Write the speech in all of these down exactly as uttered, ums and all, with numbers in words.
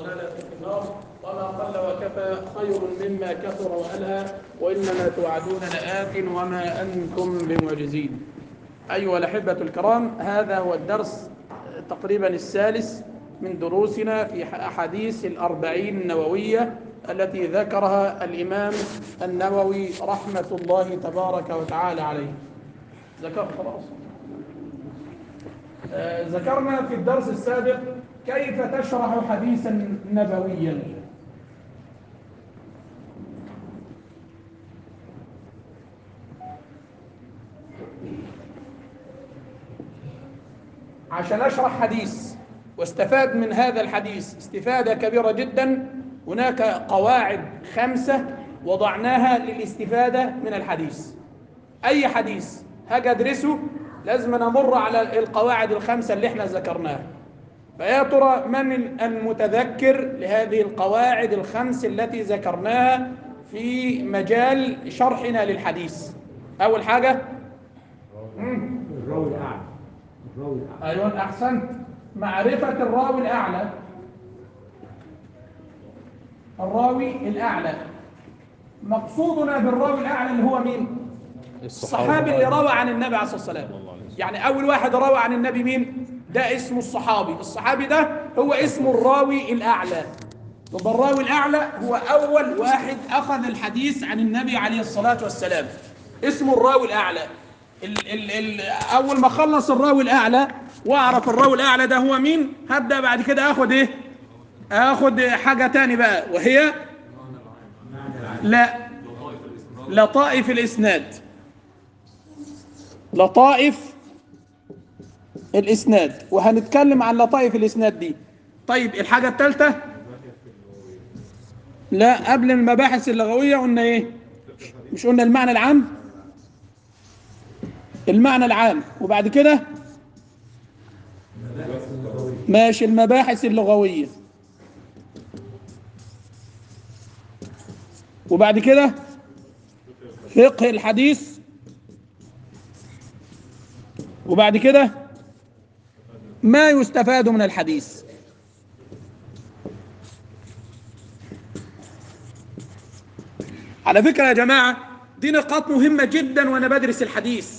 ضلالة في النار، وما قل وكفى خير مما كثر وألهى، وإنما توعدون لآت وما أنتم بمعجزين. أيها الأحبة الكرام، هذا هو الدرس تقريبا الثالث من دروسنا في أحاديث الأربعين النووية التي ذكرها الإمام النووي رحمة الله تبارك وتعالى عليه. ذكر خلاص. آه ذكرنا في الدرس السابق كيف تشرح حديثا نبويا. عشان أشرح حديث واستفاد من هذا الحديث استفادة كبيرة جدا، هناك قواعد خمسة وضعناها للاستفادة من الحديث. أي حديث هاجي أدرسه لازم نمر على القواعد الخمسة اللي احنا ذكرناها. فيا ترى من المتذكر لهذه القواعد الخمس التي ذكرناها في مجال شرحنا للحديث؟ أول حاجة الراوي الأعلى. الراوي الأعلى. أيوة أحسنت، معرفة الراوي الأعلى. الراوي الأعلى مقصودنا بالراوي الأعلى اللي هو مين؟ الصحابي اللي روى عن النبي عليه الصلاة والسلام. يعني أول واحد روى عن النبي مين؟ ده اسمه الصحابي. الصحابي ده هو اسمه الراوي الأعلى. يبقى الراوي الأعلى هو أول واحد أخذ الحديث عن النبي عليه الصلاة والسلام، اسمه الراوي الأعلى. ال ال ال أول ما خلص الراوي الأعلى وأعرف الراوي الأعلى ده هو مين، هبدأ بعد كده أخذ إيه؟ أخذ حاجة تاني بقى، وهي لا لطائف الإسناد. لطائف الإسناد، وهنتكلم عن لطائف الإسناد دي. طيب الحاجة الثالثة، لا قبل المباحث اللغوية قلنا إيه؟ مش قلنا المعنى العام؟ المعنى العام، وبعد كده ماشي المباحث اللغوية، وبعد كده فقه الحديث، وبعد كده ما يستفاد من الحديث. على فكرة يا جماعة دي نقاط مهمة جدا وأنا بدرس الحديث.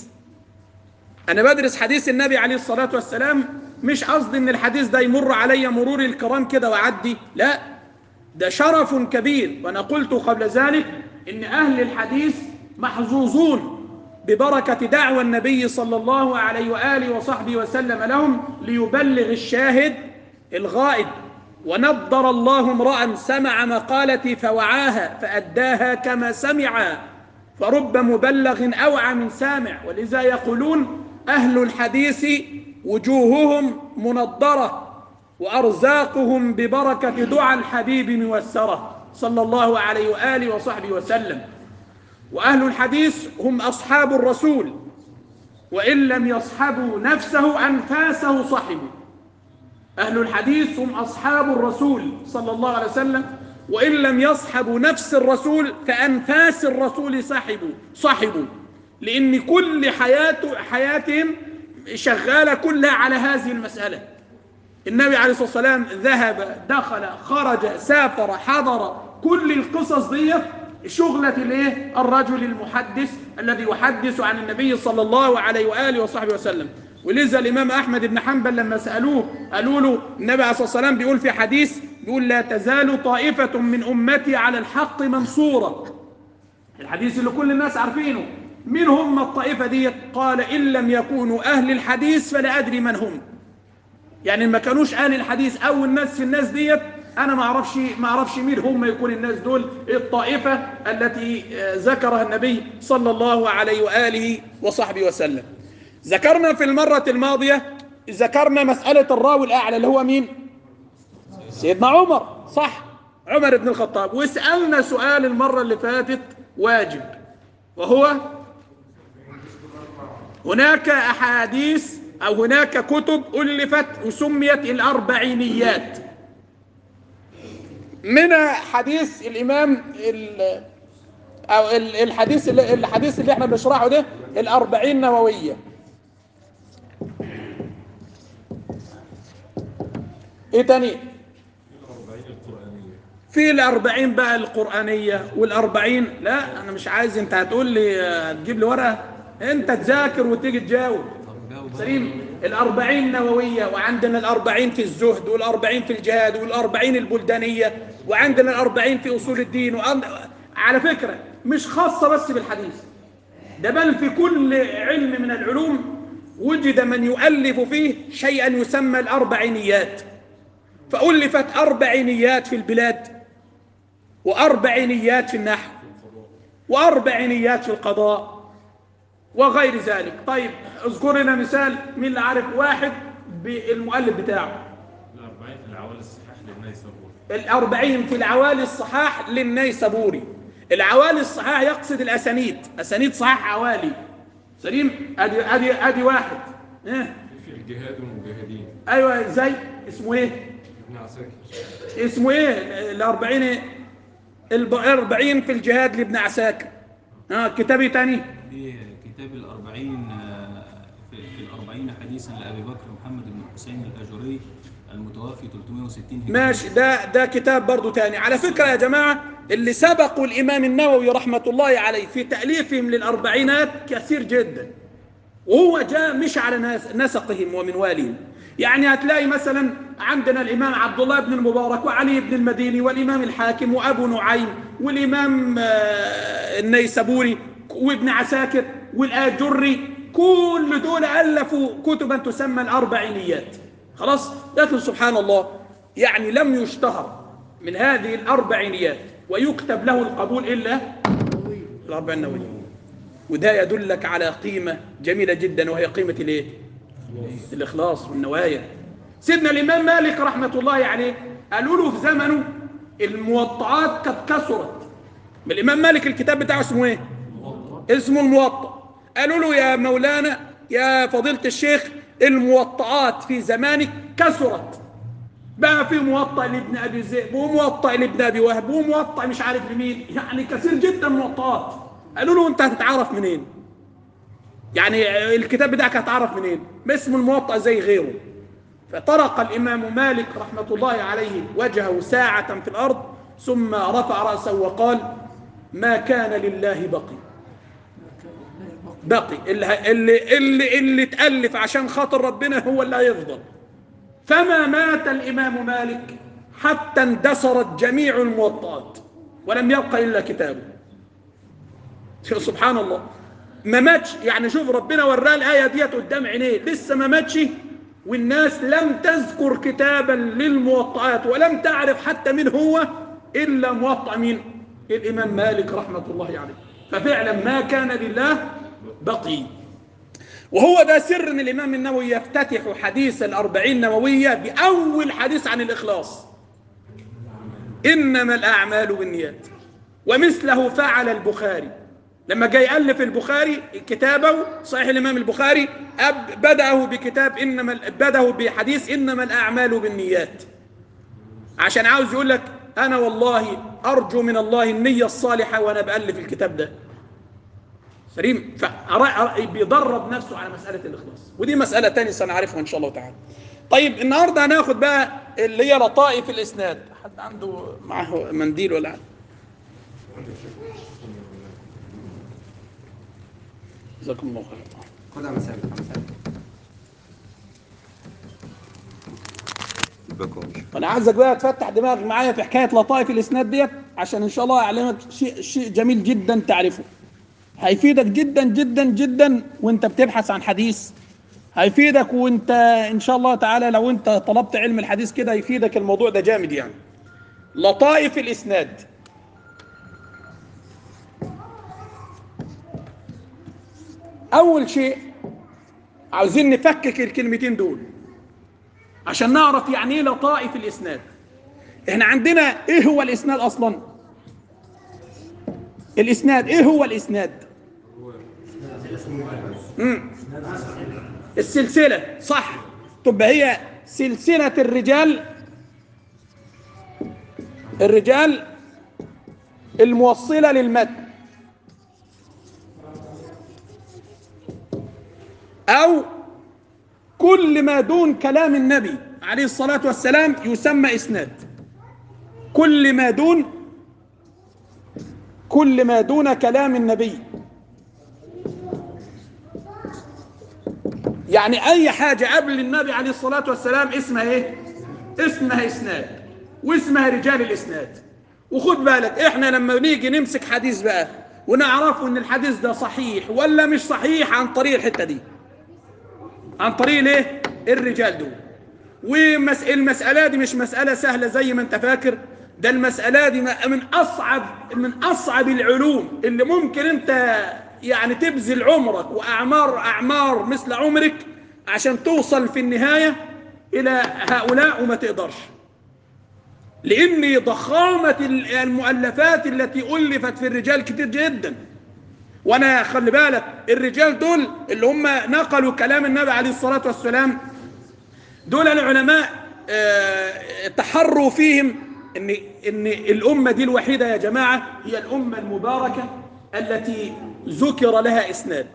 أنا بدرس حديث النبي عليه الصلاة والسلام، مش قصدي إن الحديث ده يمر علي مرور الكرام كده وعدي، لا، ده شرف كبير. وأنا قلت قبل ذلك إن أهل الحديث محظوظون ببركة دعوى النبي صلى الله عليه وآله وصحبه وسلم لهم ليبلغ الشاهد الغائب. ونضر الله امرأ سمع مقالتي فوعاها فأداها كما سمعها، فرب مبلغ أوعى من سامع. ولذا يقولون أهل الحديث وجوههم منضرة وأرزاقهم ببركة دعاء الحبيب ميسرة صلى الله عليه وآله وصحبه وسلم. وأهل الحديث هم أصحاب الرسول، وإن لم يصحبوا نفسه أنفاسه صحبوا. أهل الحديث هم أصحاب الرسول صلى الله عليه وسلم، وإن لم يصحبوا نفس الرسول فأنفاس الرسول صحبوا صحبوا لأن كل حياته حياتهم شغالة كلها على هذه المسألة. النبي عليه الصلاة والسلام ذهب، دخل، خرج، سافر، حضر، كل القصص دي شغلة الايه؟ الرجل المحدث الذي يحدث عن النبي صلى الله عليه وآله وصحبه وسلم. ولذا الإمام أحمد بن حنبل لما سألوه قالوا له النبي عليه الصلاة والسلام بيقول في حديث، بيقول لا تزال طائفة من أمتي على الحق منصورة. الحديث اللي كل الناس عارفينه. من هم الطائفة دي؟ قال إن لم يكونوا أهل الحديث فلا أدري من هم. يعني ما كانوش أهل الحديث أو الناس في الناس ديت، أنا ما أعرفش ما أعرفش مين هم يكون الناس دول، الطائفة التي ذكرها النبي صلى الله عليه وآله وصحبه وسلم. ذكرنا في المرة الماضية، ذكرنا مسألة الراوي الأعلى اللي هو مين؟ سيدنا عمر، صح؟ عمر بن الخطاب. وسألنا سؤال المرة اللي فاتت واجب، وهو هناك أحاديث أو هناك كتب ألفت وسميت الأربعينيات. من حديث الإمام أو الحديث اللي الحديث اللي احنا بنشرحه ده الأربعين نووية. ايه تاني؟ في الأربعين بقى القرآنية والأربعين. لا أنا مش عايز، أنت هتقول لي هتجيب لي ورقة، أنت تذاكر وتيجي تجاوب. سليم. الأربعين النووية، وعندنا الأربعين في الزهد، والأربعين في الجهاد، والأربعين البلدانية، وعندنا الأربعين في أصول الدين. وعند... على فكرة مش خاصة بس بالحديث ده، بل في كل علم من العلوم وجد من يؤلف فيه شيئا يسمى الأربعينيات. فألفت أربعينيات في البلاد، وأربعينيات في النحو، وأربعينيات في القضاء وغير ذلك. طيب اذكر لنا مثال، مين اللي عارف واحد بالمؤلف بتاعه؟ الأربعين في العوالي الصحاح للنيسابوري. الأربعين في العوالي الصحاح للنيسابوري. العوالي الصحاح يقصد الأسانيد، أسانيد صحاح عوالي. سليم. أدي أدي أدي واحد. إيه؟ في الجهاد والمجاهدين. أيوه زي اسمه إيه؟ ابن عساكر. اسمه إيه؟ الأربعين إيه؟ الأربعين في الجهاد لابن عساكر. ها كتابي تاني؟ في كتاب الأربعين، في الأربعين حديثا لأبي بكر محمد بن حسين الأجري المتوفي ثلاثمائة وستين هجري. ماشي، ده ده كتاب برضو تاني. على فكرة يا جماعة، اللي سبقوا الإمام النووي رحمة الله عليه في تأليفهم للأربعينات كثير جدا، وهو جاء مش على ناس نسقهم ومنوالهم. يعني هتلاقي مثلا عندنا الإمام عبد الله بن المبارك، وعلي بن المديني، والإمام الحاكم، وأبو نعيم، والإمام النيسابوري، وابن عساكر، والآجري، كل دول ألفوا كتبا تسمى الأربعينيات. خلاص. لكن سبحان الله يعني لم يشتهر من هذه الأربعينيات ويكتب له القبول إلا الأربعين النووية. وده يدلك على قيمة جميلة جدا، وهي قيمة الايه؟ الإخلاص والنوايا. سيدنا الإمام مالك رحمة الله عليه قالوا له في زمنه الموطئات قد كثرت. الإمام مالك الكتاب بتاعه اسمه ايه؟ اسمه الموطئ. قالوا له يا مولانا يا فضيلة الشيخ، الموطئات في زمانك كثرت، بقى في موطئ لابن أبي ذئب، وموطئ لابن أبي وهب، وموطئ مش عارف لمين، يعني كثير جدا موطئات. قالوا له انت هتتعرف منين؟ يعني الكتاب بتاعك هتعرف منين؟ ما اسم الموطأ زي غيره. فطرق الإمام مالك رحمة الله عليه وجهه ساعة في الأرض، ثم رفع رأسه وقال: ما كان لله بقي. بقي اللي اللي اللي, اللي تألف عشان خاطر ربنا هو اللي هيفضل. فما مات الإمام مالك حتى اندثرت جميع الموطئات ولم يبقى إلا كتابه. سبحان الله. ما ماتش، يعني شوف ربنا وراه الآية ديت قدام عينيه، لسه ما ماتش والناس لم تذكر كتابا للموطئات، ولم تعرف حتى من هو إلا موطئ مين؟ الإمام مالك رحمة الله عليه. ففعلا ما كان لله بقي. وهو ده سر ان الإمام النووي يفتتح حديث الأربعين النووية بأول حديث عن الإخلاص: إنما الأعمال بالنيات. ومثله فعل البخاري لما جاي يألف البخاري كتابه صحيح الإمام البخاري، بدأه بكتاب إنما بدأه بحديث إنما الأعمال بالنيات، عشان عاوز يقول لك أنا والله أرجو من الله النية الصالحة وأنا بألف الكتاب ده. سليم. فبيدرب نفسه على مسألة الإخلاص، ودي مسألة تانية سنعرفها إن شاء الله تعالى. طيب النهاردة هناخد بقى اللي هي لطائف الإسناد. حد عنده معه منديل ولا حاجة؟ جزاكم الله خير. خدها مسافة مسافة. فأنا عايزك بقى تفتح دماغك معايا في حكاية لطائف الإسناد ديت، عشان إن شاء الله أعلمك شيء شيء جميل جدا تعرفه، هيفيدك جدا جدا جدا وأنت بتبحث عن حديث، هيفيدك وأنت إن شاء الله تعالى لو أنت طلبت علم الحديث كده هيفيدك الموضوع ده جامد يعني. لطائف الإسناد. أول شيء عاوزين نفكك الكلمتين دول عشان نعرف يعني ايه لطائف الإسناد. احنا عندنا ايه هو الإسناد أصلا؟ الإسناد ايه هو الإسناد؟ امم السلسلة، صح. تبقى هي سلسلة الرجال الرجال الموصلة للمتن، أو كل ما دون كلام النبي عليه الصلاة والسلام يسمى إسناد. كل ما دون كل ما دون كلام النبي، يعني أي حاجة قبل النبي عليه الصلاة والسلام اسمها إيه؟ اسمها إسناد، واسمها رجال الإسناد. وخد بالك إحنا لما نيجي نمسك حديث بقى ونعرفه إن الحديث ده صحيح ولا مش صحيح عن طريق الحتة دي، عن طريق الإيه؟ الرجال دول. والمسألة دي مش مسألة سهلة زي ما أنت فاكر، ده المسألة دي من أصعب من أصعب العلوم اللي ممكن أنت يعني تبذل عمرك وأعمار أعمار مثل عمرك عشان توصل في النهاية إلى هؤلاء وما تقدرش، لأن ضخامة المؤلفات التي ألفت في الرجال كتير جدا. وأنا خلي بالك الرجال دول اللي هم نقلوا كلام النبي عليه الصلاة والسلام، دول العلماء اه تحروا فيهم إن إن الأمة دي الوحيدة يا جماعة هي الأمة المباركة التي ذكر لها إسناد.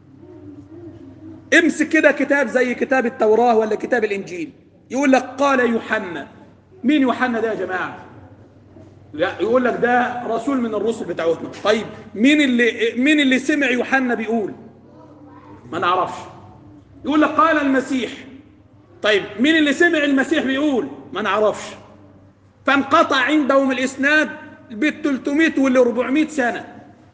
امسك كده كتاب زي كتاب التوراة ولا كتاب الإنجيل، يقول لك قال يوحنا. مين يوحنا ده يا جماعة؟ لا، يقول لك ده رسول من الرسل بتاعتنا. طيب مين اللي مين اللي سمع يوحنا بيقول؟ ما نعرفش. يقول لك قال المسيح. طيب مين اللي سمع المسيح بيقول؟ ما نعرفش. فانقطع عندهم الإسناد بال ثلاثمائة وال أربعمائة سنة.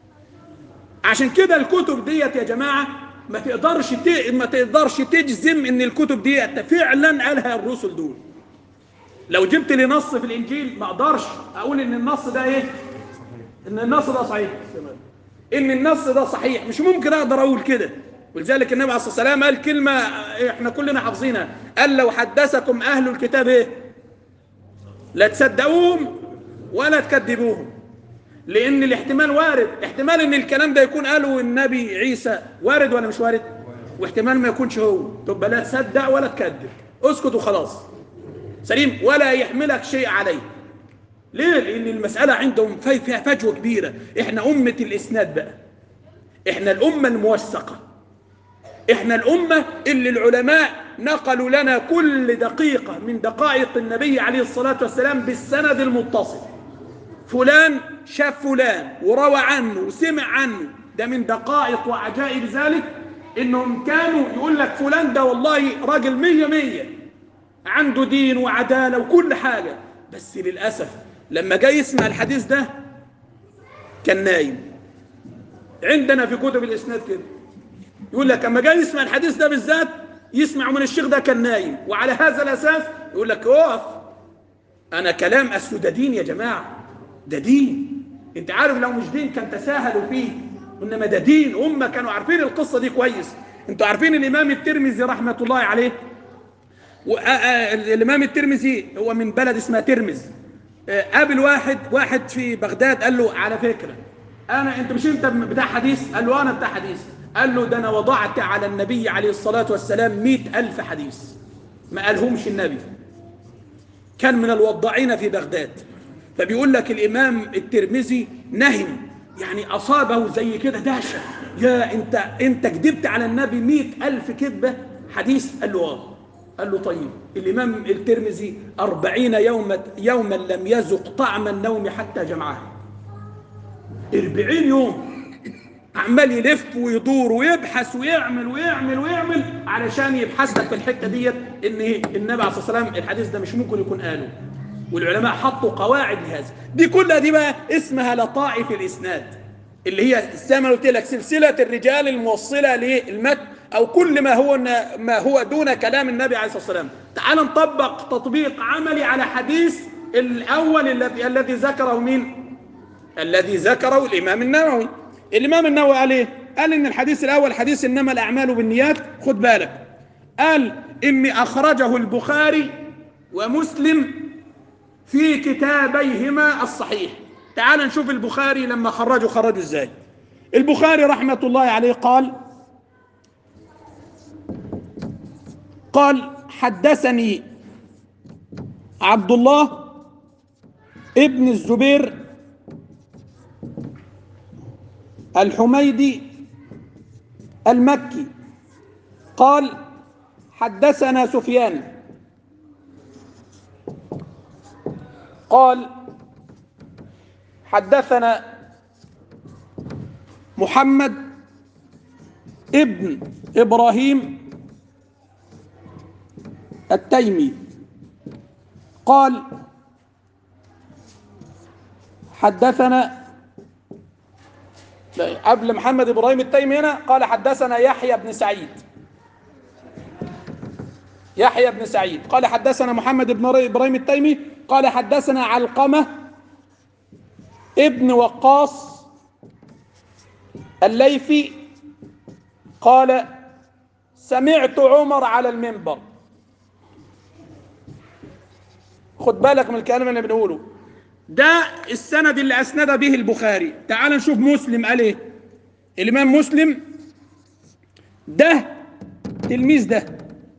عشان كده الكتب ديت يا جماعة ما تقدرش ما تقدرش تجزم ان الكتب ديت فعلا قالها الرسل دول. لو جبت لي نص في الانجيل ما اقدرش اقول ان النص ده ايه؟ ان النص ده صحيح. ان النص ده صحيح مش ممكن اقدر اقول كده. ولذلك النبي عليه الصلاة والسلام قال كلمة احنا كلنا حافظينها، قال لو حدثكم اهل الكتاب ايه؟ لا تصدقوهم ولا تكذبوهم. لأن الاحتمال وارد، احتمال ان الكلام ده يكون قاله النبي عيسى وارد ولا مش وارد؟ واحتمال ما يكونش هو، تبقى لا تصدق ولا تكذب، اسكت وخلاص سليم، ولا يحملك شيء عليه. ليه؟ لأن المسألة عندهم فيها فجوة كبيرة. احنا أمة الإسناد بقى، احنا الأمة الموثقة، احنا الأمة اللي العلماء نقلوا لنا كل دقيقة من دقائق النبي عليه الصلاة والسلام بالسند المتصل. فلان شاف فلان وروى عنه وسمع عنه. ده من دقائق وعجائب ذلك انهم كانوا يقول لك فلان ده والله راجل مية مية عنده دين وعدالة وكل حاجة، بس للأسف لما جاي يسمع الحديث ده كان نايم. عندنا في كتب الإسناد كده يقول لك لما جاي يسمع الحديث ده بالذات يسمع من الشيخ ده كان نايم، وعلى هذا الأساس يقول لك اقف، أنا كلام أسفه ده دين يا جماعة، ده دين. انت عارف لو مش دين كان تساهلوا فيه، انما ده دين. هم كانوا عارفين القصة دي كويس. انتوا عارفين الامام الترمذي رحمة الله عليه، الامام الترمذي هو من بلد اسمها ترمذ. قابل واحد واحد في بغداد قال له على فكرة انا، انت مش انت بتاع حديث؟ قال له انا بتاع حديث. قال له ده انا وضعت على النبي عليه الصلاة والسلام مئة الف حديث ما قالهمش النبي، كان من الوضاعين في بغداد. فبيقول لك الإمام الترمذي نهم، يعني أصابه زي كده دهشة، يا أنت أنت كذبت على النبي مئة ألف كذبة حديث. قال له آه. قال له طيب الإمام الترمذي أربعين يوما يوما لم يذق طعم النوم حتى جمعها. أربعين يوم عمال يلف ويدور ويبحث ويعمل ويعمل ويعمل علشان يبحث لك في الحتة ديت إن النبي عليه الصلاة والسلام الحديث ده مش ممكن يكون قاله. والعلماء حطوا قواعد لهذا. دي كلها دي بقى اسمها لطائف الإسناد، اللي هي زي ما قلت لك سلسلة الرجال الموصلة للمتن أو كل ما هو ما هو دون كلام النبي عليه الصلاة والسلام. تعال نطبق تطبيق عملي على حديث الأول الذي الذي ذكره مين؟ الذي ذكره الإمام النووي. الإمام النووي قال إيه؟ قال إن الحديث الأول حديث إنما الأعمال بالنيات. خد بالك، قال إني أخرجه البخاري ومسلم في كتابيهما الصحيح. تعال نشوف البخاري لما خرجوا خرجوا ازاي. البخاري رحمة الله عليه قال قال حدثني عبد الله ابن الزبير الحميدي المكي قال حدثنا سفيان قال حدثنا محمد ابن إبراهيم التيمي قال حدثنا قبل محمد إبراهيم التيمي هنا قال حدثنا يحيى بن سعيد يحيى بن سعيد قال حدثنا محمد بن إبراهيم التيمي قال حدثنا علقمة ابن وقاص الليثي قال سمعت عمر على المنبر. خد بالك من الكلام اللي بنقوله ده، السند اللي أسند به البخاري. تعال نشوف مسلم قال ايه. الإمام مسلم ده تلميذ ده،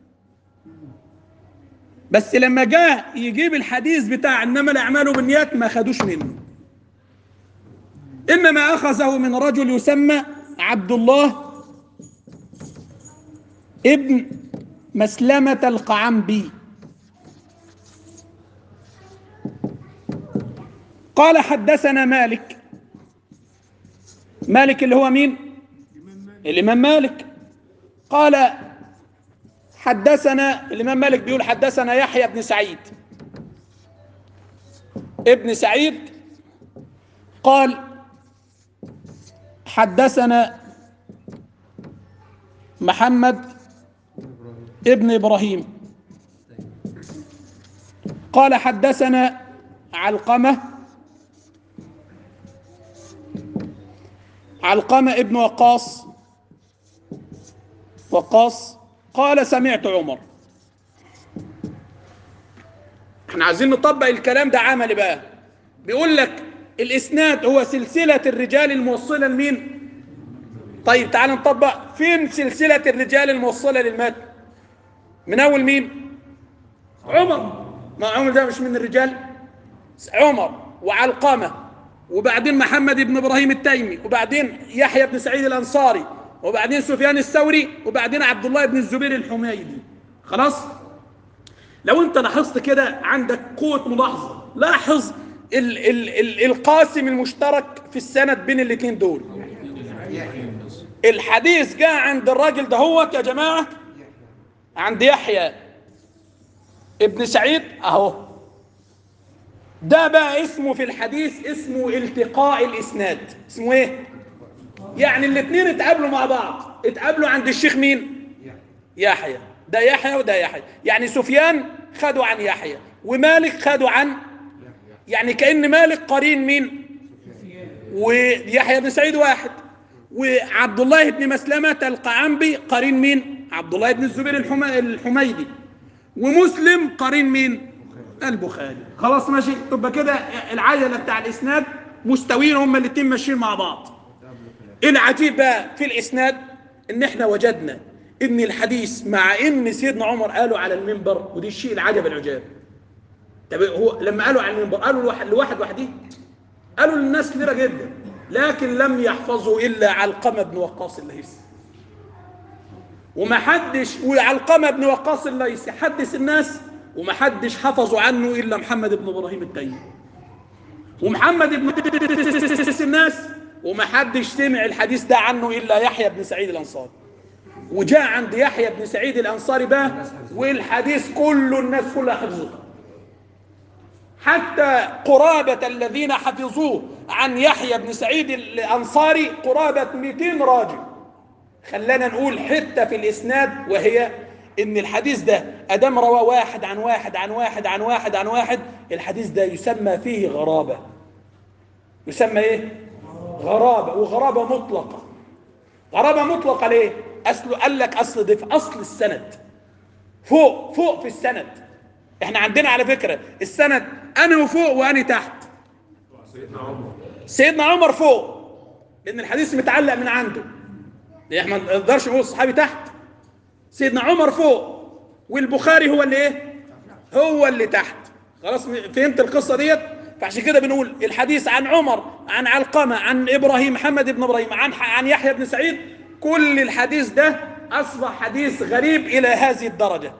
بس لما جاء يجيب الحديث بتاع إنما الأعمال بالنيات ما خدوش منه، إنما أخذه من رجل يسمى عبد الله ابن مسلمة القعنبي. قال حدثنا مالك. مالك اللي هو مين؟ الإمام مالك. قال حدثنا الإمام مالك بيقول حدثنا يحيى بن سعيد ابن سعيد قال حدثنا محمد ابن إبراهيم قال حدثنا علقمة علقمة ابن وقاص وقاص قال سمعت عمر. احنا عايزين نطبق الكلام ده عملي بقى. بيقول لك الاسناد هو سلسلة الرجال الموصلة لمين؟ طيب تعال نطبق. فين سلسلة الرجال الموصلة للمتن؟ من اول مين؟ عمر. ما عمر ده مش من الرجال؟ عمر وعلقمة وبعدين محمد بن ابراهيم التيمي وبعدين يحيى بن سعيد الانصاري وبعدين سفيان الثوري وبعدين عبد الله بن الزبير الحميدي. خلاص؟ لو انت لاحظت كده عندك قوة ملاحظة، لاحظ ال ال ال القاسم المشترك في السند بين الاثنين دول. الحديث جاء عند الراجل ده هو يا جماعة عند يحيى ابن سعيد اهو. ده بقى اسمه في الحديث اسمه التقاء الاسناد. اسمه ايه؟ يعني الاثنين اتقابلوا مع بعض، اتقابلوا عند الشيخ مين؟ يحيى. ده يحيى وده يحيى، يعني سفيان خدوا عن يحيى ومالك خدوا عن، يعني كأن مالك قرين مين؟ ويحيى بن سعيد واحد، وعبد الله بن مسلمة القعنبي قرين مين؟ عبد الله بن الزبير الحميدي، ومسلم قرين مين؟ البخاري. خلاص ماشي. تبقى كده العجلة بتاع الإسناد مستويين، هم الاثنين ماشيين مع بعض. العجيب بقى في الإسناد إن إحنا وجدنا إن الحديث مع إن سيدنا عمر قالوا على المنبر، ودي الشيء العجب العجاب. طب هو لما قالوا على المنبر قالوا لواحد لواحد وحده؟ قالوا للناس كثيرة جدا، لكن لم يحفظوا إلا علقمة بن وقاص الليثي. وما حدش، وعلقمة بن وقاص الليثي حدث الناس وما حدش حفظوا عنه إلا محمد بن إبراهيم التيمي. ومحمد بن الناس وما حدش سمع الحديث ده عنه إلا يحيى بن سعيد الأنصاري. وجاء عند يحيى بن سعيد الأنصاري بقى والحديث كله الناس كلها حفظوه، حتى قرابة الذين حفظوه عن يحيى بن سعيد الأنصاري قرابة مئتين راجل. خلانا نقول حتة في الإسناد، وهي إن الحديث ده أدام روى واحد عن واحد عن واحد عن واحد عن واحد، الحديث ده يسمى فيه غرابة. يسمى إيه؟ غرابة. وغرابة مطلقة. غرابة مطلقة ليه؟ أصله قال لك أصل ده في أصل السند، فوق فوق في السند. إحنا عندنا على فكرة السند أنا فوق وأنا تحت. سيدنا عمر سيدنا عمر فوق لأن الحديث متعلق من عنده، إحنا ما نقدرش نقول صحابي تحت. سيدنا عمر فوق والبخاري هو اللي إيه؟ هو اللي تحت. خلاص فهمت القصة ديت؟ فعشان كده بنقول الحديث عن عمر عن علقمة عن إبراهيم محمد بن إبراهيم عن عن يحيى بن سعيد، كل الحديث ده أصبح حديث غريب إلى هذه الدرجة،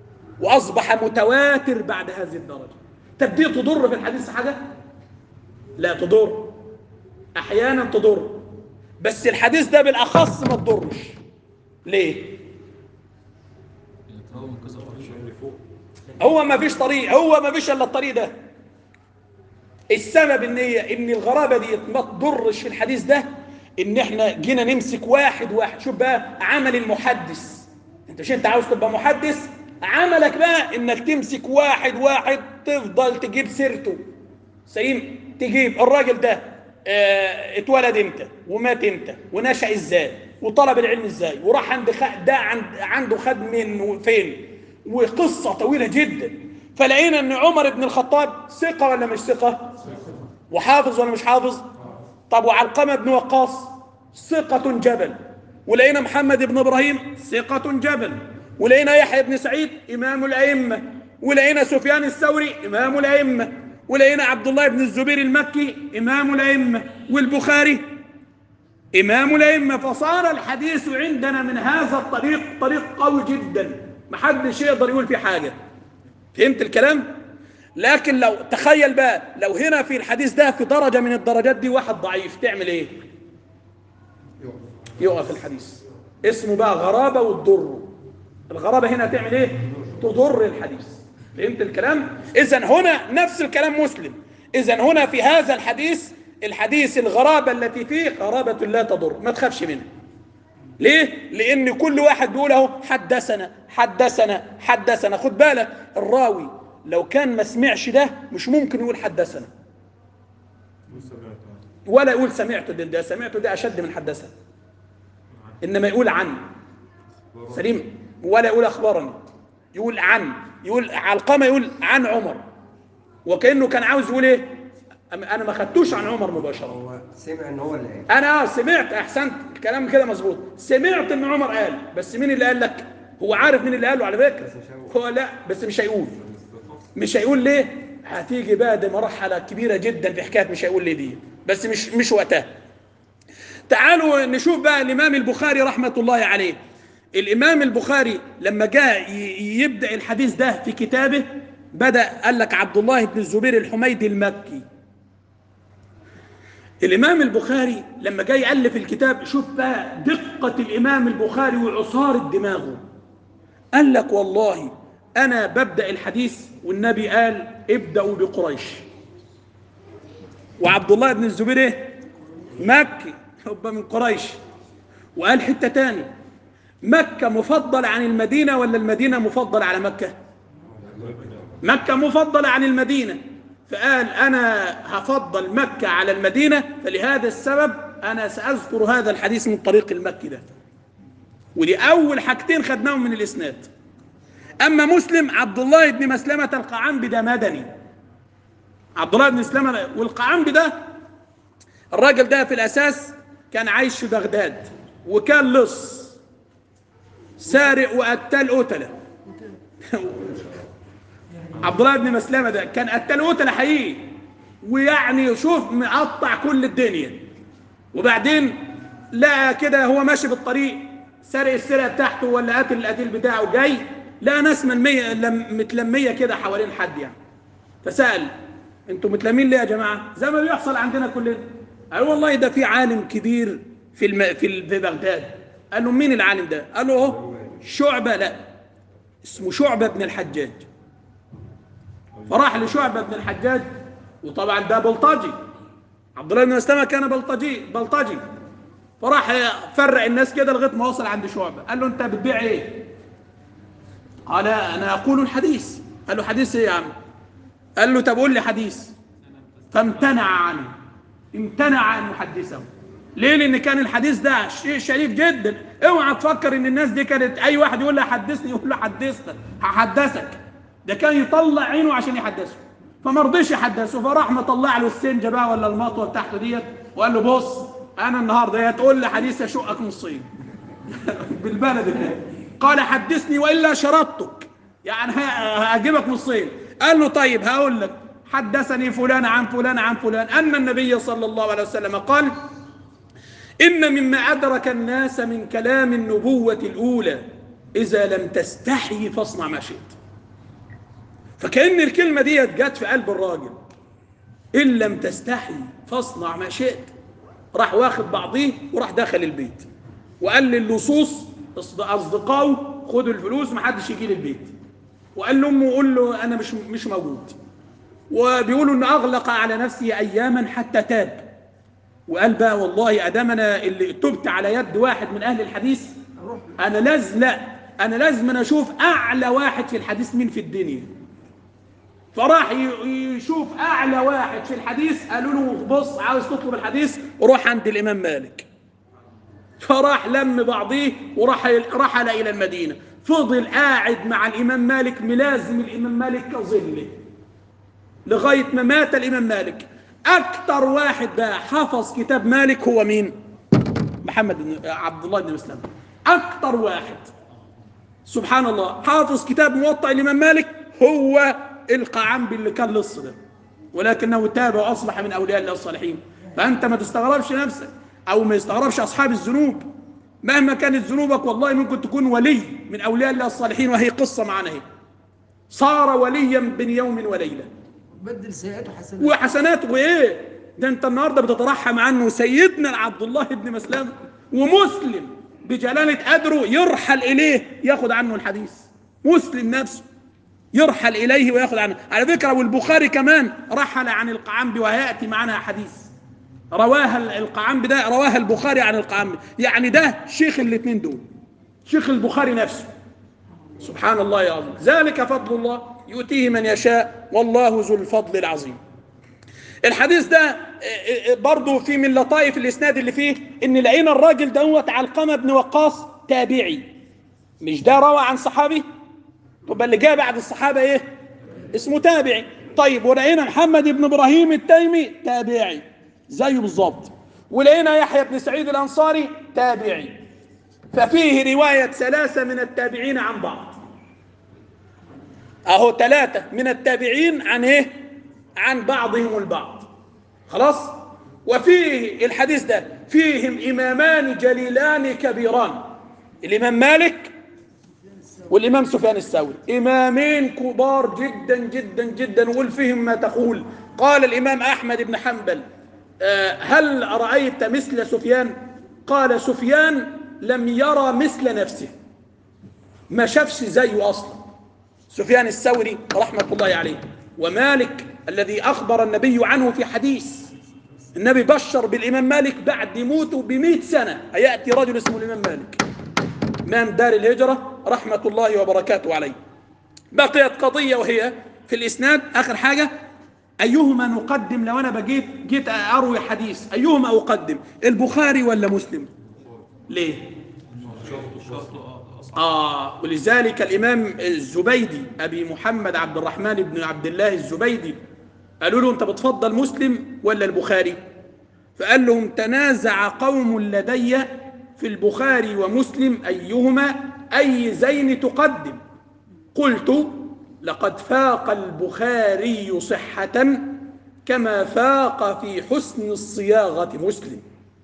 وأصبح متواتر بعد هذه الدرجة. طب دي تضر في الحديث حاجة؟ لا تضر، احيانا تضر، بس الحديث ده بالاخص ما تضرش. ليه؟ يتراوى من كذا طريق. اللي فوق هو ما فيش طريق، هو ما فيش الا الطريق ده. السبب ان هي ان الغرابه دي ما تضرش في الحديث ده، ان احنا جينا نمسك واحد واحد. شوف بقى عمل المحدث، انت مش انت عاوز تبقى محدث، عملك بقى انك تمسك واحد واحد تفضل تجيب سيرته. سليم، تجيب الراجل ده اه اتولد امتى ومات امتى ونشأ ازاي وطلب العلم ازاي وراح عند خ... ده عند... عنده خد من فين، وقصه طويله جدا. فلقينا ان عمر بن الخطاب ثقه ولا مش ثقه؟ وحافظ ولا مش حافظ؟ طب وعلقمه بن وقاص ثقه جبل. ولقينا محمد بن ابراهيم ثقه جبل. ولقينا يحيى بن سعيد امام الائمه. ولقينا سفيان الثوري امام الائمه. ولقينا عبد الله بن الزبير المكي امام الائمه. والبخاري امام الائمه. فصار الحديث عندنا من هذا الطريق طريق قوي جدا، محدش يقدر يقول فيه حاجه. فهمت الكلام؟ لكن لو تخيل بقى لو هنا في الحديث ده في درجه من الدرجات دي واحد ضعيف، تعمل ايه؟ يقف الحديث. اسمه بقى غرابه وتضر. الغرابه هنا تعمل ايه؟ تضر الحديث. فهمت الكلام؟ اذا هنا نفس الكلام مسلم. اذا هنا في هذا الحديث، الحديث الغرابه التي فيه غرابه لا تضر، ما تخافش منها. ليه؟ لان كل واحد بيقول اهو حدثنا حدثنا حدثنا. خد بالك الراوي لو كان ما سمعش ده مش ممكن يقول حدثنا ولا يقول سمعته. ده, ده سمعته ده اشد من حدثنا. انما يقول عن. سليم؟ ولا يقول اخبرني، يقول عن. يقول علقمه يقول عن عمر، وكانه كان عاوز يقول ايه؟ انا ما خدتوش عن عمر مباشره، هو سمع ان هو اللي قال. انا سمعت. احسنت، الكلام كده مظبوط. سمعت ان عمر قال، بس مين اللي قال لك؟ هو عارف مين اللي قاله على فكره. هو لا، بس مش هيقول. مش هيقول ليه؟ هتيجي بقى دي مرحله كبيره جدا في حكايه مش هيقول ليه دي، بس مش مش وقتها. تعالوا نشوف بقى الامام البخاري رحمه الله عليه. الامام البخاري لما جاء يبدا الحديث ده في كتابه بدا قال لك عبد الله بن الزبير الحميدي المكي. الامام البخاري لما جاي يالف الكتاب، شوف بقى دقه الامام البخاري وعصاره دماغه. قال لك والله انا ببدا الحديث والنبي قال ابداوا بقريش، وعبد الله بن الزبير ايه؟ مكي، يبقى من قريش. وقال حته تاني مكه مفضله عن المدينه ولا المدينه مفضله على مكه؟ مكه مفضله عن المدينه. فقال أنا هفضل مكة على المدينة، فلهذا السبب أنا سأذكر هذا الحديث من طريق المكي ده. ودي أول حاجتين خدناهم من الإسناد. أما مسلم عبد الله بن مسلمة القعنبي ده مدني. عبد الله بن مسلمة والقعنبي ده الراجل ده في الأساس كان عايش في بغداد، وكان لص سارق وقتل قتلة. عبد الله بن مسلمة ده كان قتل قتلة حقيقي، ويعني شوف مقطع كل الدنيا. وبعدين لقى كده هو ماشي بالطريق سرق السرقة بتاعته ولا قتل القتيل بتاعه، جاي لقى ناس ملمية متلمية كده حوالين حد يعني. فسأل انتوا متلمين ليه يا جماعة؟ زي ما بيحصل عندنا كلنا. قال والله ده في عالم كبير في الم... في في بغداد. قال له مين العالم ده؟ قال له اهو شعبة. لا، اسمه شعبة بن الحجاج. فراح لشعبة بن الحجاج، وطبعا ده بلطجي. عبد الله بن مسلمة كان بلطجي بلطجي فراح فرع الناس كده لغايه ما وصل عند شعبة. قال له انت بتبيع ايه؟ قال انا اقول الحديث. قال له حديث ايه يا عم؟ قال له طب قول لي حديث. فامتنع عنه، امتنع عن محدثه. ليه؟ لان كان الحديث ده شيء شريف جدا. اوعى تفكر ان الناس دي كانت اي واحد يقول له حدثني يقول له حدثك هحدثك. ده كان يطلع عينه عشان يحدثه، فما رضيش يحدثه. فراح مطلع له السنجه بقى ولا المطوه بتاعته ديت، وقال له بص انا النهارده يا تقول لي حديث اشقك نصين بالبلد كده. قال حدثني والا شرطتك، يعني هجيبك نصين. قال له طيب هقول لك. حدثني فلان عن فلان عن فلان ان النبي صلى الله عليه وسلم قال ان مما ادرك الناس من كلام النبوه الاولى اذا لم تستحي فاصنع ما شئت. فكأن الكلمة دي جت في قلب الراجل. إن لم تستحي فاصنع ما شئت. راح واخد بعضيه وراح دخل البيت وقال للصوص أصدقائه خدوا الفلوس محدش يجي لي البيت، وقال لأمه قول له أنا مش مش موجود. وبيقولوا إن أغلق على نفسه أياما حتى تاب، وقال بقى والله أدام أنا اللي تبت على يد واحد من أهل الحديث أنا لازم لا أنا لازم أنا أشوف أعلى واحد في الحديث مين في الدنيا. فراح يشوف أعلى واحد في الحديث، قالوا له بص عاوز تطلب الحديث روح عند الإمام مالك. فراح لم بعضيه وراح رحل إلى المدينة، فضل قاعد مع الإمام مالك ملازم الإمام مالك كظله لغاية ما مات الإمام مالك. أكتر واحد بقى حفظ كتاب مالك هو مين؟ محمد بن عبد الله بن مسلم. أكتر واحد سبحان الله حافظ كتاب موطأ الإمام مالك هو القعنبي اللي كان لص ده، ولكنه تاب وأصبح من أولياء الله الصالحين. فأنت ما تستغربش نفسك أو ما يستغربش أصحاب الذنوب، مهما كانت ذنوبك والله ممكن تكون ولي من أولياء الله الصالحين، وهي قصة معنا هي. صار وليا بين يوم وليلة، بدل سيئاته حسنات وحسناته ايه ده. انت النهارده بتترحم عنه سيدنا عبد الله بن مسلم، ومسلم بجلالة قدره يرحل إليه ياخد عنه الحديث. مسلم نفسه يرحل إليه وياخد عنه. على فكرة والبخاري كمان رحل عن القعنبي، وهيأتي معنا حديث رواها القعنبي ده رواها البخاري عن القعنبي، يعني ده شيخ الاثنين دول، شيخ البخاري نفسه. سبحان الله يا عظيم. ذلك فضل الله يؤتيه من يشاء والله ذو الفضل العظيم. الحديث ده برضو في من لطائف الإسناد اللي فيه إن لقينا الراجل دوت علقمة بن وقاص تابعي، مش ده روى عن صحابي؟ طب اللي جاء بعد الصحابة إيه؟ اسمه تابعي. طيب ولقينا محمد بن إبراهيم التيمي تابعي زيه بالظبط، ولقينا يحيى بن سعيد الأنصاري تابعي. ففيه رواية ثلاثة من التابعين عن بعض، أهو ثلاثة من التابعين عن إيه؟ عن بعضهم البعض. خلاص. وفيه الحديث ده فيهم إمامان جليلان كبيران، الإمام مالك والإمام سفيان الثوري، إمامين كبار جدا جدا جدا. وقل فيهم ما تقول. قال الإمام أحمد بن حنبل هل رأيت مثل سفيان؟ قال سفيان لم يرى مثل نفسه، ما شافش زيه أصلا سفيان الثوري رحمة الله عليه. ومالك الذي أخبر النبي عنه في حديث، النبي بشر بالإمام مالك بعد موته بمئة سنة هيأتي رجل اسمه الإمام مالك إمام دار الهجرة رحمة الله وبركاته عليه. بقيت قضية وهي في الإسناد آخر حاجة، أيهما نقدم؟ لو أنا بجيت جيت أروي حديث أيهما أقدم، البخاري ولا مسلم؟ ليه؟ آه ولذلك الإمام الزبيدي أبي محمد عبد الرحمن بن عبد الله الزبيدي قالوا له أنت بتفضل مسلم ولا البخاري؟ فقال لهم تنازع قوم لدي في البخاري ومسلم أيهما أي زين تقدم؟ قلت لقد فاق البخاري صحة كما فاق في حسن الصياغة مسلم.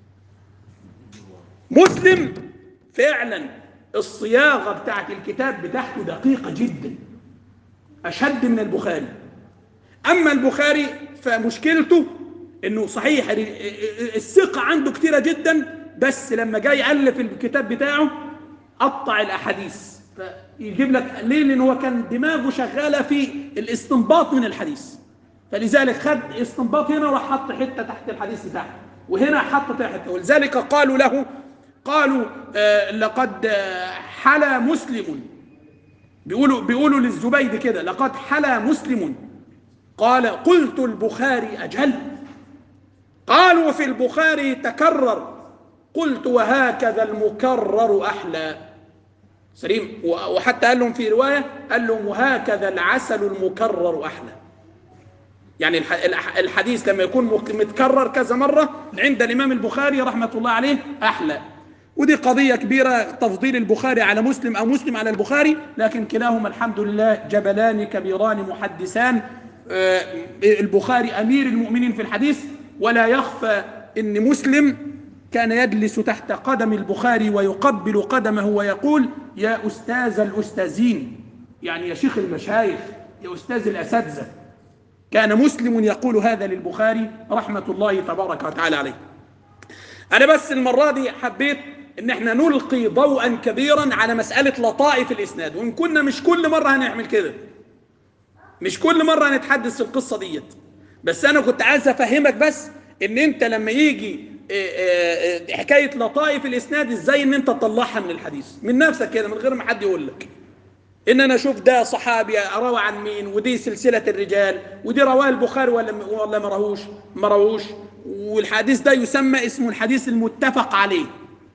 مسلم فعلا الصياغة بتاعت الكتاب بتاعته دقيقة جدا أشد من البخاري. أما البخاري فمشكلته أنه صحيح الثقة عنده كتيرة جدا، بس لما جاي يألف الكتاب بتاعه قطع الأحاديث، فيجيب لك ليه؟ لأنه هو كان دماغه شغالة في الاستنباط من الحديث، فلذلك خد استنباط هنا وراح حط حتة تحت الحديث بتاعه وهنا حط تحت. ولذلك قالوا له قالوا آه لقد آه حلى مسلم، بيقولوا بيقولوا للزبيد كده لقد حلى مسلم. قال قلت البخاري أجل. قالوا في البخاري تكرر. قلت وهكذا المكرر أحلى. سليم. وحتى قال لهم في رواية قال لهم وهكذا العسل المكرر أحلى، يعني الحديث لما يكون متكرر كذا مرة عند الإمام البخاري رحمة الله عليه أحلى. ودي قضية كبيرة تفضيل البخاري على مسلم أو مسلم على البخاري، لكن كلاهما الحمد لله جبلان كبيران محدثان. البخاري أمير المؤمنين في الحديث، ولا يخفى أن مسلم كان يجلس تحت قدم البخاري ويقبل قدمه ويقول يا أستاذ الأستاذين، يعني يا شيخ المشايخ، يا أستاذ الأساتذة. كان مسلم يقول هذا للبخاري رحمة الله تبارك وتعالى عليه. أنا بس المرة دي حبيت إن احنا نلقي ضوءا كبيرا على مسألة لطائف الإسناد، وإن كنا مش كل مرة هنعمل كده، مش كل مرة هنتحدث القصة ديت، بس أنا كنت عايز أفهمك بس إن أنت لما يجي حكاية لطائف الإسناد إزاي إن أنت تطلعها من الحديث من نفسك كده من غير ما حد يقول لك إن أنا أشوف ده صحابي روى عن مين، ودي سلسلة الرجال، ودي رواه البخاري ولا ولا ما رووش ما رووش، والحديث ده يسمى اسمه الحديث المتفق عليه.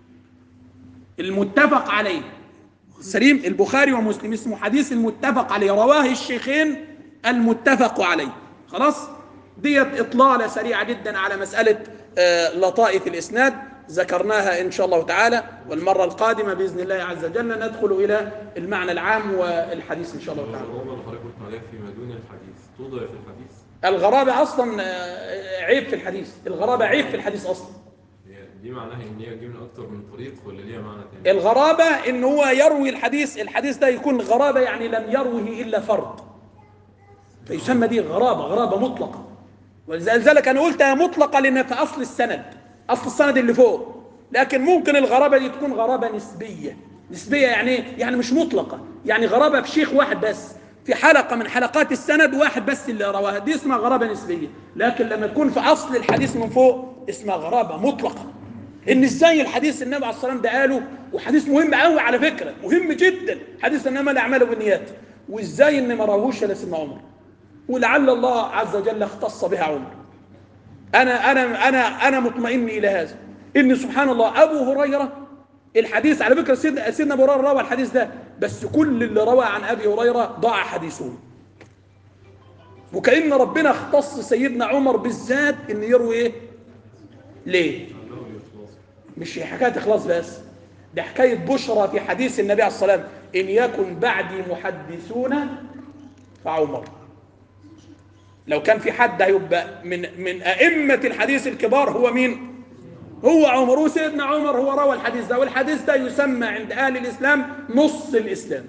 المتفق عليه سليم، البخاري ومسلم اسمه حديث المتفق عليه، رواه الشيخين المتفق عليه. خلاص، ديت إطلالة سريعة جدا على مسألة آه لطائف الإسناد ذكرناها إن شاء الله تعالى، والمرة القادمة بإذن الله عز وجل ندخل إلى المعنى العام والحديث إن شاء الله تعالى. الغرابة اللي حضرتك قلت عليها فيما دون الحديث توضع في الحديث؟ الغرابة أصلا آه عيب في الحديث، الغرابة عيب في الحديث أصلا. دي معناها إن هي تجي من أكتر من طريق ولا ليها معنى تاني؟ الغرابة إن هو يروي الحديث، الحديث ده يكون غرابة يعني لم يروه إلا فرد، فيسمى دي غرابة، غرابة مطلقة. ولذلك أنا قلتها مطلقة لأن في أصل السند، أصل السند اللي فوق، لكن ممكن الغرابة دي تكون غرابة نسبية. نسبية يعني إيه؟ يعني مش مطلقة، يعني غرابة في شيخ واحد بس، في حلقة من حلقات السند واحد بس اللي رواها، دي اسمها غرابة نسبية. لكن لما تكون في أصل الحديث من فوق اسمها غرابة مطلقة. إن إزاي الحديث النبي عليه الصلاة والسلام ده قاله، وحديث مهم قوي على فكرة، مهم جدا، حديث إنما الأعمال بالنيات، وإزاي إن ما راهوش إلا سيدنا عمر، ولعل الله عز وجل اختص بها عمر. أنا أنا أنا أنا مطمئن إلى هذا، إن سبحان الله أبو هريرة الحديث على فكرة سيدنا سيدنا أبو هريرة روى الحديث ده، بس كل اللي روى عن أبي هريرة ضاع حديثه، وكأن ربنا اختص سيدنا عمر بالذات إن يروي إيه؟ ليه؟ مش حكاية إخلاص بس، ده حكاية بشرى في حديث النبي عليه الصلاة والسلام: إن يكن بعدي محدثون فعمر. لو كان في حد هيبقى من من أئمة الحديث الكبار هو مين؟ هو عمر. وسيدنا عمر هو روى الحديث ده، والحديث ده يسمى عند أهل الإسلام نص الإسلام.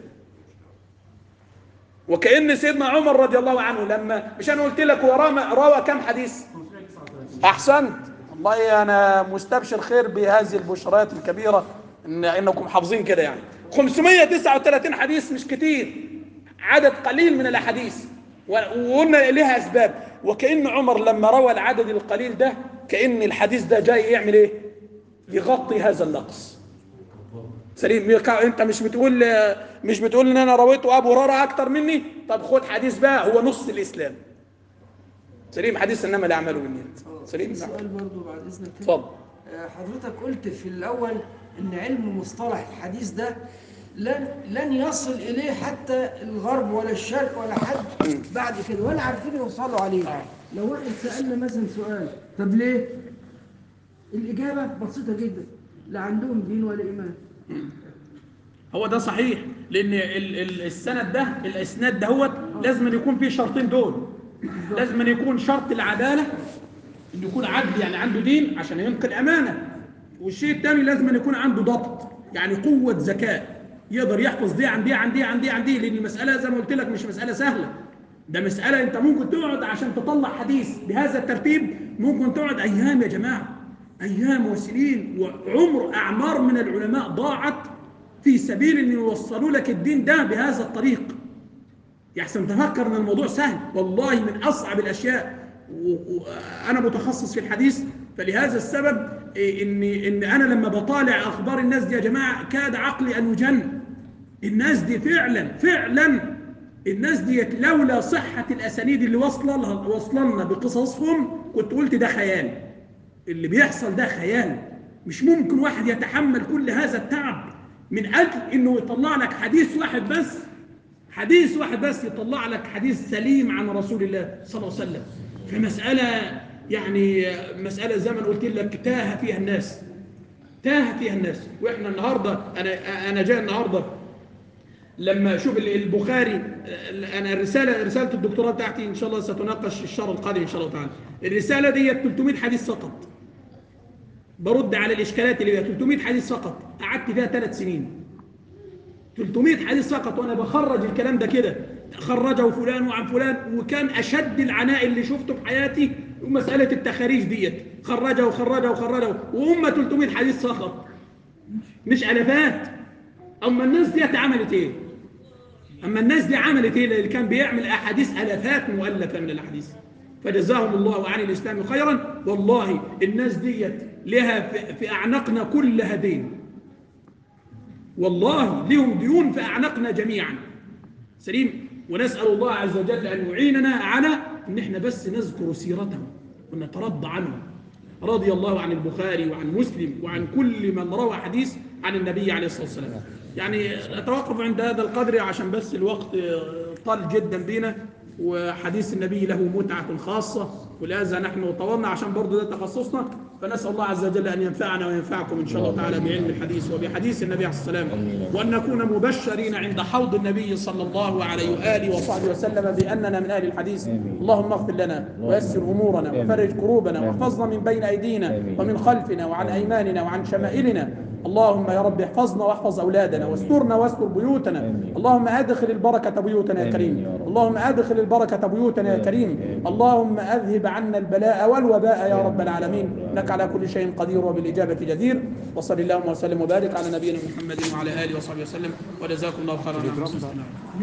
وكأن سيدنا عمر رضي الله عنه لما مش أنا قلت لك هو روى, روى كم حديث؟ أحسنت، والله أنا مستبشر خير بهذه البشرات الكبيرة إن إنكم حافظين كده. يعني خمسمائة وتسعة وثلاثين حديث مش كتير، عدد قليل من الأحاديث، وقلنا لها أسباب. وكأن عمر لما روى العدد القليل ده كأن الحديث ده جاي يعمل إيه؟ يغطي هذا النقص. سليم، أنت مش بتقول مش بتقول إن أنا رويته أبو هريرة أكتر مني؟ طب خد حديث بقى هو نص الإسلام. سليم، حديث إنما الأعمال بالنيات. سليم، سؤال برضه بعد إذنك. اتفضل. حضرتك قلت في الأول إن علم مصطلح الحديث ده لن لن يصل إليه حتى الغرب ولا الشرق ولا حد بعد كده، ولا عارفين يوصلوا عليه. آه. لو واحد سألنا مثلا سؤال، طب ليه؟ الإجابة بسيطة جدا: لا عندهم دين ولا إيمان. هو ده صحيح، لأن السند ده الإسناد دهوت لازم يكون فيه شرطين دول. لازم يكون شرط العدالة، إنه يكون عدل يعني عنده دين عشان ينقل أمانة، والشيء الثاني لازم يكون عنده ضبط، يعني قوة ذكاء، يقدر يحفظ دي عن دي عن دي عن دي عن دي، لأن المسألة زي ما قلت لك مش مسألة سهلة، ده مسألة أنت ممكن تقعد عشان تطلع حديث بهذا الترتيب، ممكن تقعد أيام يا جماعة، أيام وسنين وعمر، أعمار من العلماء ضاعت في سبيل أن يوصلوا لك الدين ده بهذا الطريق. يحسن تفكر أن الموضوع سهل، والله من أصعب الأشياء، وأنا متخصص في الحديث، فلهذا السبب إن, إن أنا لما بطالع أخبار الناس دي يا جماعة كاد عقلي أن يجن. الناس دي فعلا فعلا الناس دي لولا صحة الأسانيد اللي وصلنا بقصصهم كنت قلت ده خيال، اللي بيحصل ده خيال. مش ممكن واحد يتحمل كل هذا التعب من أجل إنه يطلع لك حديث واحد بس، حديث واحد بس يطلع لك حديث سليم عن رسول الله صلى الله عليه وسلم. فمسألة يعني مسألة زي ما قلت لك تاه فيها الناس، تاه فيها الناس. وإحنا النهاردة أنا أنا جاي النهاردة لما أشوف البخاري، أنا الرسالة رسالة الدكتوراه بتاعتي إن شاء الله ستناقش الشهر القادم إن شاء الله تعالى. الرسالة دي ثلاثمائة حديث فقط، برد على الإشكالات اللي فيها. ثلاثمائة حديث فقط، قعدت فيها ثلاث سنين. ثلاثمائة حديث فقط وأنا بخرج الكلام ده كده خرجه فلان وعن فلان، وكان اشد العناء اللي شفته في حياتي مساله التخاريج ديت، خرجه وخرجه وخرجه، وهم ثلاثمائة حديث فقط مش الافات. اما الناس ديت عملت ايه؟ اما الناس دي عملت ايه؟ اللي كان بيعمل احاديث الافات مؤلفه من الاحاديث. فجزاهم الله عن الاسلام خيرا. والله الناس ديت لها في, في اعناقنا كلها دين، والله لهم ديون في اعناقنا جميعا. سليم. ونسال الله عز وجل ان يعيننا على ان احنا بس نذكر سيرتهم ونترضى عنهم. رضي الله عن البخاري وعن مسلم وعن كل من روى حديث عن النبي عليه الصلاه والسلام. يعني اتوقف عند هذا القدر عشان بس الوقت طال جدا بينا، وحديث النبي له متعة خاصة، ولهذا نحن طولنا عشان برضه ده تخصصنا. فنسأل الله عز وجل أن ينفعنا وينفعكم إن شاء الله تعالى بعلم الحديث وبحديث النبي عليه الصلاة والسلام، وأن نكون مبشرين عند حوض النبي صلى الله عليه وآله وصحبه وسلم بأننا من أهل الحديث. اللهم اغفر لنا ويسر أمورنا وفرج كروبنا واحفظنا من بين أيدينا ومن خلفنا وعن أيماننا وعن شمائلنا. اللهم يا رب احفظنا واحفظ أولادنا واسترنا واستر بيوتنا. اللهم أدخل البركة بيوتنا يا كريم. اللهم أدخل البركة بيوتنا يا كريم. اللهم أذهب عنا البلاء والوباء يا رب العالمين، إنك على كل شيء قدير وبالإجابة جدير. وصل اللهم وسلم وبارك على نبينا محمد وعلى آله وصحبه وسلم، وجزاكم الله خيرا.